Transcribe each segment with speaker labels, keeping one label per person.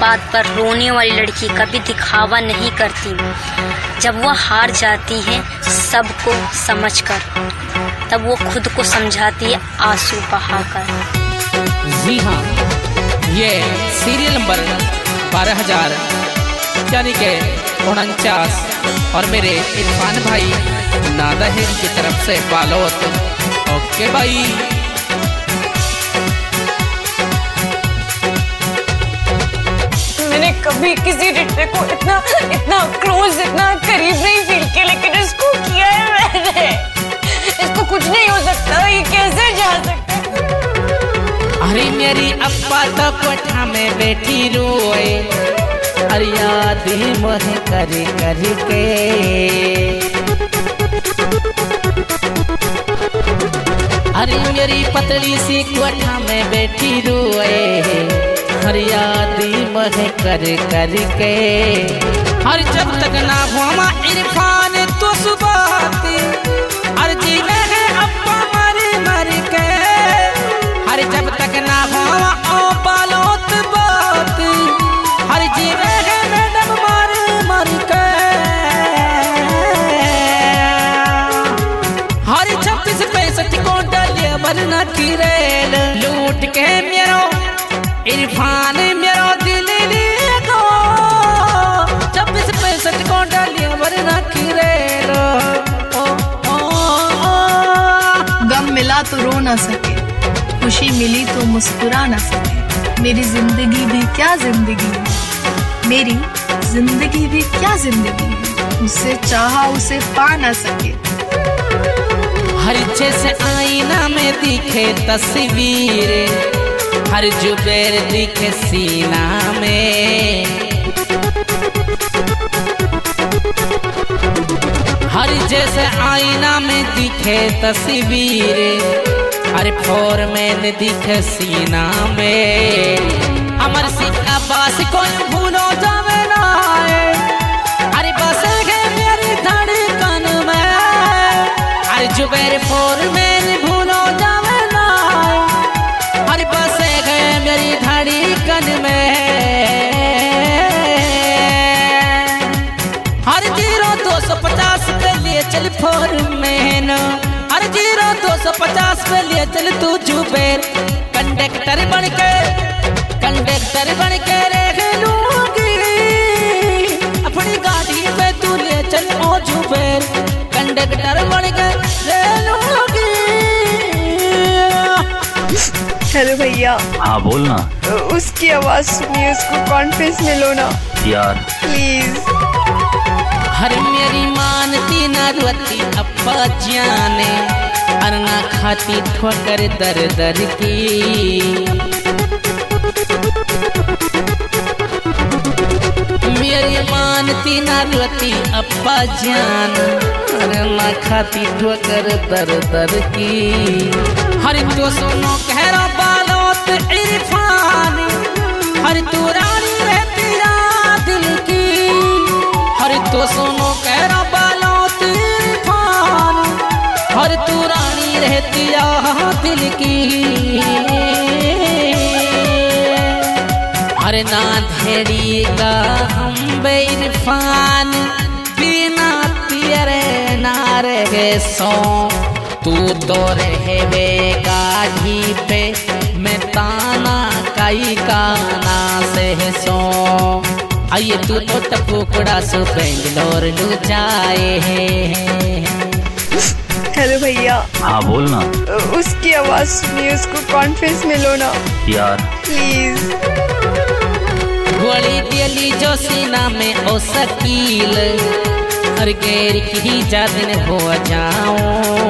Speaker 1: बात पर रोने वाली लड़की कभी दिखावा नहीं करती। जब वह हार जाती है सबको समझकर, तब वो खुद को समझाती है आंसू बहाकर।
Speaker 2: जी हाँ, ये सीरियल नंबर 12,000 यानी के 49 और मेरे इरफान भाई नादाहेरी की तरफ से बालोत। ओके भाई।
Speaker 3: मैंने कभी किसी रिश्ते को इतना क्लोज, इतना करीब नहीं फील किया, लेकिन इसको किया है मैंने। इसको कुछ नहीं हो सकता, ये कैसे जा सकता है?
Speaker 2: अरे मेरी अब्बा तो कोठा में बैठी रोए, अरे याद मोहे कर के। अरे मेरी पतली सी कोठा में बैठी रोए, हर याद मोहे कर के। हर जब तक ना हुआ इरफान तो सुबह हर जीवे है अब्बा मर के। हर जब तक ना हुआ ओ बालोत बात, हर जीवे है मैडम मर के। हर 26-65 को डालिए मरना की रेल लूट के मेरो इरफान मेरो दिल को। 26-65 को डालिए मरना की रेल।
Speaker 4: गम मिला तो रो ना सके, खुशी मिली तो मुस्कुरा ना सके। मेरी जिंदगी भी क्या जिंदगी है, मेरी जिंदगी भी क्या जिंदगी है। उसे चाहा उसे पा ना सके।
Speaker 2: हर जैसे आईना में दिखे तस्वीर, हर जुबैर दिखे सीना में। हर जैसे आईना में दिखे तस्वीर, हर फॉरमैन दिखे सीना में। अमर सिंह अब्बास को भूलो जावे ना, अरे बस है मेरी धड़कन में। अरे जुबैर फॉरमैन भूलो जावे ना, अरे बस है मेरी धड़कन में। हर 0250 पे लिए चल फॉरमैन, हर 0250 पे लिए चल तू जुबैर। कंडक्टर बन के रह लूंगी अपनी गाड़ी पे, तू ले चल ओ जुबैर। कंडक्टर बन के रह लूंगी।
Speaker 4: हेलो भैया।
Speaker 5: हाँ बोलना।
Speaker 4: उसकी आवाज सुनिए, उसको कॉन्फ्रेंस में लो ना
Speaker 5: यार
Speaker 4: प्लीज।
Speaker 2: हर मेरी मानती न रोती अब्बा जाने, अरना खाती ठोकर दर दर की। मेरी मानती न रोती अब्बा जान, अरना खाती ठोकर दर दर की। हर तो सुनो कहरा बालोत इरफान, हर तू रानी रहती दिल की। हर तो सुनो कहरा बालोत इरफान, हर तू रानी रहती दिल की। हर ना धेड़ी का हम इरफान, बिना तेरे ना रहे सो। तू तो रहवे गाढ़ी पे, मैं ताना काई काना से सो। आइए तू तो टपुकड़ा सो बेंगलोर लू जाए हैं।
Speaker 4: हेलो भैया।
Speaker 5: हाँ बोलना।
Speaker 4: उसकी आवाज सुनिए, उसको कॉन्फ्रेंस में लो ना
Speaker 5: यार
Speaker 4: प्लीज।
Speaker 2: गोली दिली जो सीना में ओ शकील, हर गैर की जादन हो जाऊं।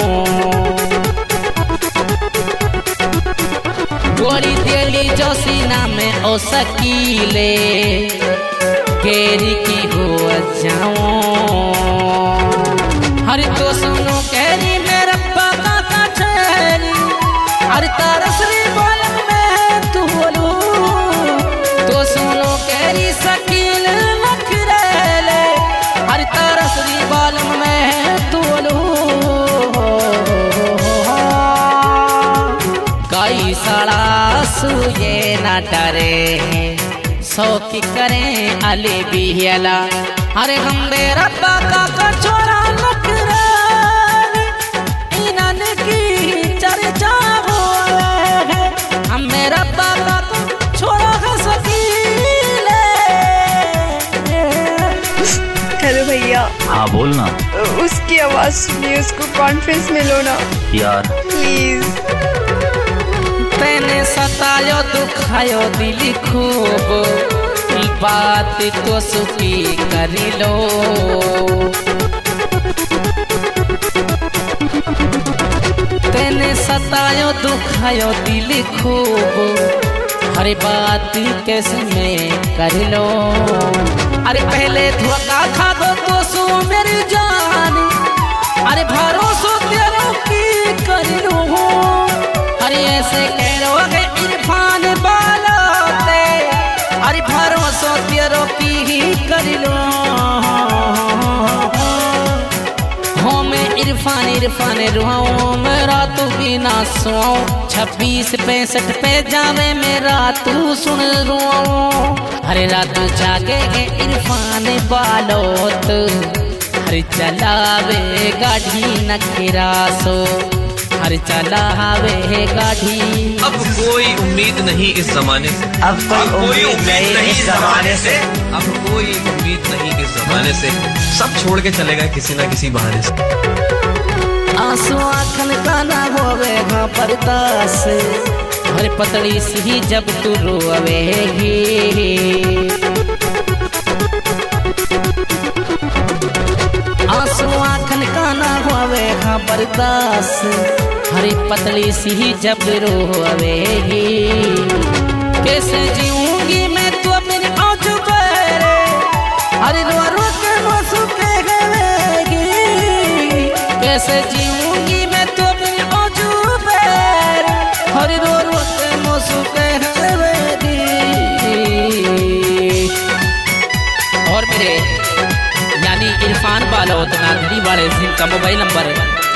Speaker 2: गोली दिली जो सीना में ओ शकीले, गैर की हो जाऊं। हर तो सुनो कहरी मेरा पापा का ठहरी, हर तरसरी बालम में तू बोलू। तो सुनो कहरी शकील नखरेले, हर तरसरी बालम में तू बोलू। काई सड़ा सुये न डरे, शौकी करें अली बिहला। अरे हम मेरा बाका का छोरा नखरानी इनन की चर्चा हो है। हम मेरा बाका का छोरा हसकीले।
Speaker 3: हेलो भैया।
Speaker 5: हाँ बोलना।
Speaker 3: उसकी आवाज सुनिए, उसको कॉन्फ्रेंस में लो ना
Speaker 5: यार
Speaker 3: प्लीज।
Speaker 2: तेने सतायो दुखायो दिली खूब, बात तो सुखी करी लो। तेने सतायो दुखायो दिली खूब, हर बात कैसे में कर लो। अरे पहले धोखा खा दो तो सो मेरी जान, अरे भरोसा तेरो की कर लो। अरे ऐसे कह रो के इरफान बालोते, अरे भरोसा तेरो की ही कर लो। हो मैं इरफान इरफान रुआऊं, मेरा तू भी ना सुआऊं। 26-65 पे जावे मेरा तू सुन रुआऊं। हरे रात जागे इरफान बालोत, हर चलावे गाड़ी नखरासो, हर चलावे गाड़ी।
Speaker 6: अब कोई उम्मीद नहीं इस जमाने से,
Speaker 5: अब कोई उम्मीद नहीं इस जमाने से,
Speaker 6: अब कोई उम्मीद नहीं इस जमाने से। सब छोड़ के चले गए किसी ना किसी बहाने से।
Speaker 2: आंसू आँखन का ना होवेगा बर्दाश्त, हर पतली सी जब तू रोवेगी। आंसू आँखन का ना होवेगा बर्दाश्त, हरी पतली सी जब रोवेगी। कैसे जीऊंगी मैं तो अपने आँचू पर, हरी रो रो के मौसू के गवेगी। कैसे जीऊंगी मैं तो अपने आँचू पर, हरी रो रो के मौसू के गवेगी। और मेरे यानी इरफान बालोत नागरी वाले जिनका मोबाइल नंबर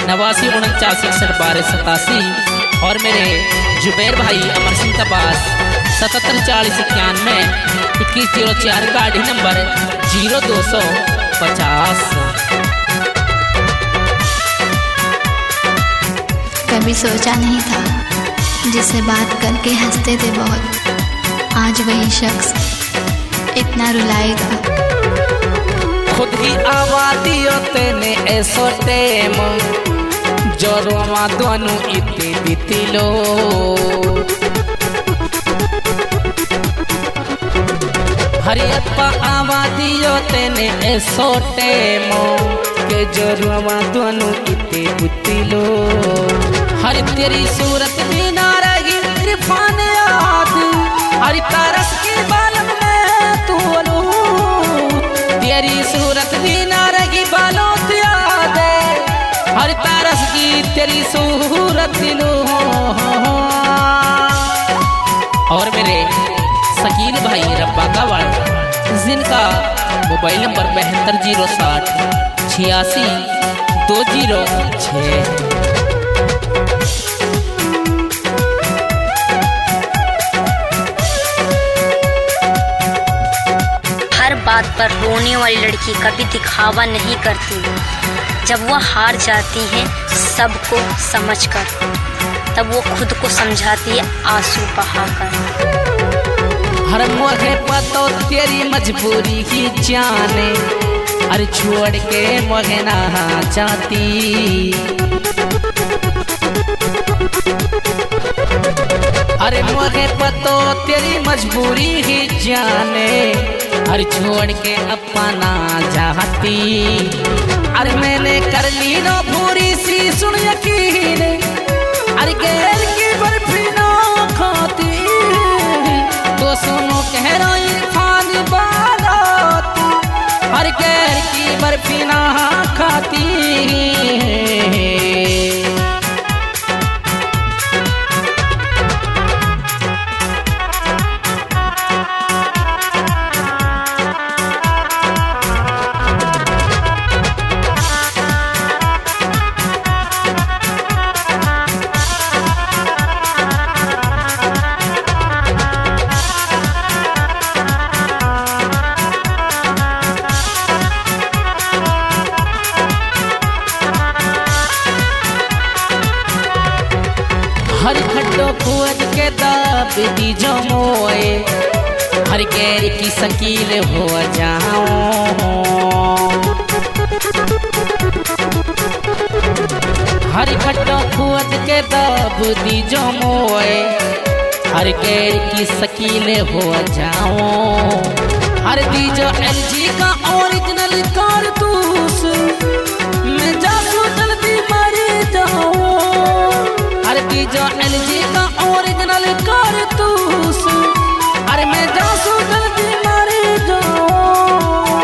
Speaker 2: 8949611287, और मेरे जुबैर भाई अमर सिंह का पास 774091 2104 गाड़ी नंबर 0250।
Speaker 7: कभी सोचा नहीं था जिससे बात करके हंसते थे बहुत, आज वही शख्स इतना रुलाएगा।
Speaker 2: खुद ही आवादी तेने ऐसो टेम, जोरों दोनों इतनी बीती लो। हरियप्पा आवादी तेने ऐसो टेम, के जोरों दोनों इतनी बीती लो। हर तेरी सूरत भी ना रही इरफान याद, हर तरस की बालम में तू लो। तेरी सूरत भी ना रही बालों याद, हर तरस की तेरी सूरत लो। और मेरे शकील भाई रब्बा का वाला, जिनका मोबाइल नंबर 7206 86 206।
Speaker 1: बात पर रोने वाली लड़की कभी दिखावा नहीं करती। जब वह हार जाती है सबको समझकर, तब वो खुद को समझाती है आंसू बहाकर।
Speaker 2: हर मोहे पतो तेरी मजबूरी ही जाने, अरे छोड़ के मोहे ना चाहती। अरे मोहे पतो तेरी मजबूरी ही जाने, अरे छोड़ के अपना चाहती। अरे मैंने कर ली ना पूरी सी सुन यकीन, अरे गैर की बर्फी ना खाती। तो सुनो कह रहा इरफान बालोत, अरे गैर की बर्फी ना खाती। दब दी जो मोए हर गैर की शकील हो जाओ हर खट्टा खुद के दब दी जो मोए हर गैर की शकील हो जाओ हर दी जो LG का ओरिजिनल कारतूस मैं जासूं जल्दी मर जाऊं हर दी जो LG का ओरिजिनल कारतूस अरे मैं जासूं जल्दी मर जाऊं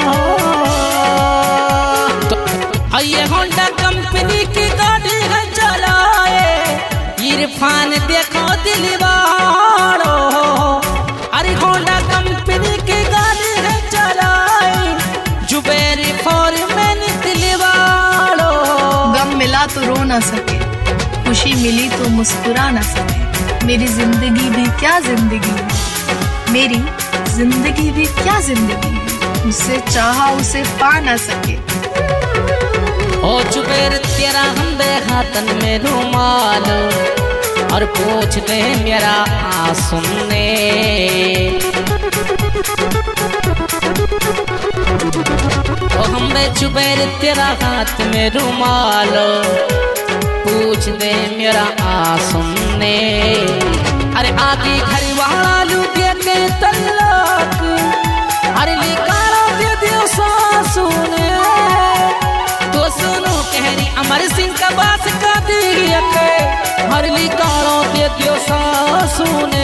Speaker 2: तो ये होंडा कंपनी की गाड़ी है चलाए इरफान देखो दिलवाड़ो अरे होंडा कंपनी की गाड़ी है चलाई जुबैर फॉरमैन दिलवाड़ो
Speaker 4: गम मिला तो रो ना सके खुशी मिली तो मुस्कुरा ना सके मेरी जिंदगी भी क्या जिंदगी है मेरी जिंदगी भी क्या जिंदगी है उसे चाहा उसे पा ना सके
Speaker 2: ओ जुबैर तेरा हम दे हाथन में रुमाल और पूछ दे मेरा सुनने ओ हमने जुबैर तेरा हाथ में रुमाल पूछ दे मेरा सुनने अरे आगे घर वाला लू दे के तलाक अरे निकालो दे दियो सासू ने तो सुनो कहरी अमर सिंह का बास का दिया के हर निकालो दे दियो सासू ने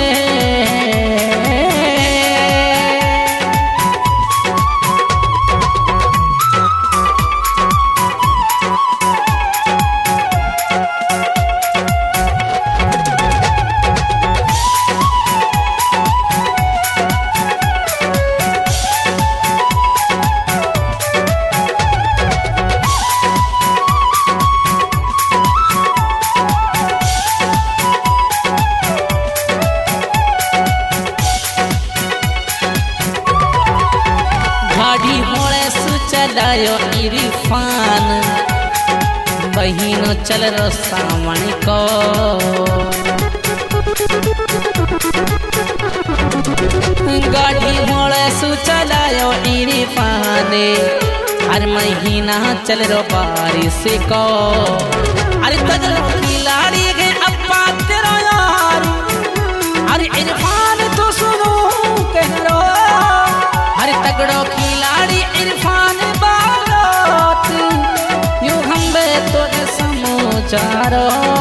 Speaker 2: चलायो इरफान बहिनो चल रो सावन को गाड़ी घोड़े सु चलायो इरफान हर महीना चल रो बारिश को अरे तगड़ो खिलाड़ी गए अब्बा तेरा यार अरे इरफान तो सुनो कह रो अरे तगड़ो खिलाड़ी इरफान बारात यूं हम बे तो समझारो